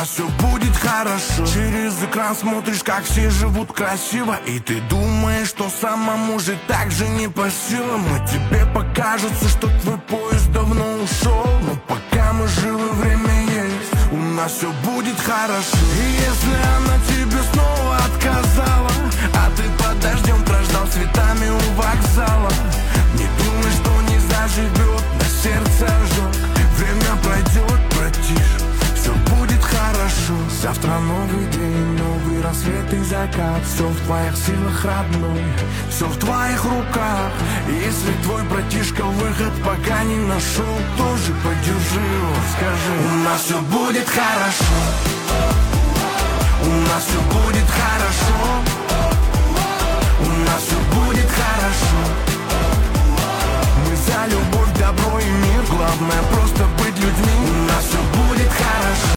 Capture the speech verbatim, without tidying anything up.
нас все будет хорошо. Через экран смотришь, как все живут красиво, и ты думаешь, что самому же так же не по силам. И тебе покажется, что твой поезд давно ушел, но пока мы живы, время есть, у нас все будет хорошо. И если она тебе снова отказала, а ты под дождем прождал цветами у вокзала, не думай, что не заживет, на сердце ожог. Время пройдет, братиш, все будет хорошо. Завтра новый день, новый рассвет и закат. Все в твоих силах, родной, все в твоих руках. Если твой братишка выход пока не нашел, тоже поддержи его, скажи: у нас все будет хорошо. У нас все будет хорошо. У нас все будет хорошо. Мы за любовь, добро и мир. Главное просто быть людьми. У нас все будет хорошо.